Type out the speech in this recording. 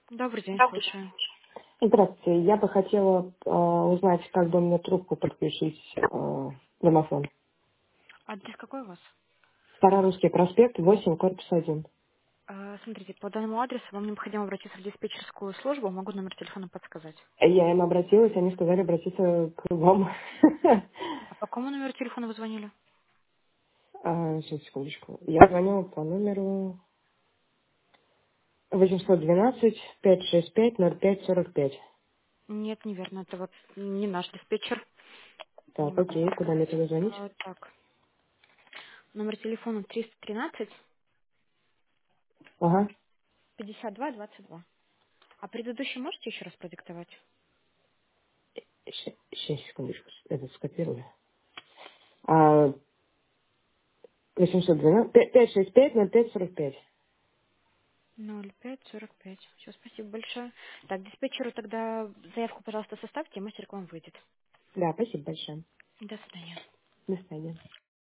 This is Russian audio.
Добрый день, слушаю. Здравствуйте. Я бы хотела узнать, как бы мне трубку подключить домофон. Адрес какой у вас? Старорусский проспект, 8, корпус 1. Смотрите, по данному адресу вам необходимо обратиться в диспетчерскую службу. Могу номер телефона подсказать. Я им обратилась, они сказали обратиться к вам. А по какому номеру телефона вы звонили? Сейчас, секундочку. Я звонила по номеру 812-565-05-45. Нет, неверно. Это вот не наш диспетчер. Не Так, могу вам окей, куда мне подсказать. тогда звонить? Так, номер телефона 313 Ага. 52 22. А предыдущий можете еще раз продиктовать? Сейчас, секундочку. Это скопировали. А, 812, 565-05-45. 0545. Все, спасибо большое. Так, диспетчеру тогда заявку, пожалуйста, составьте, и мастер к вам выйдет. Да, спасибо большое. До свидания. До свидания.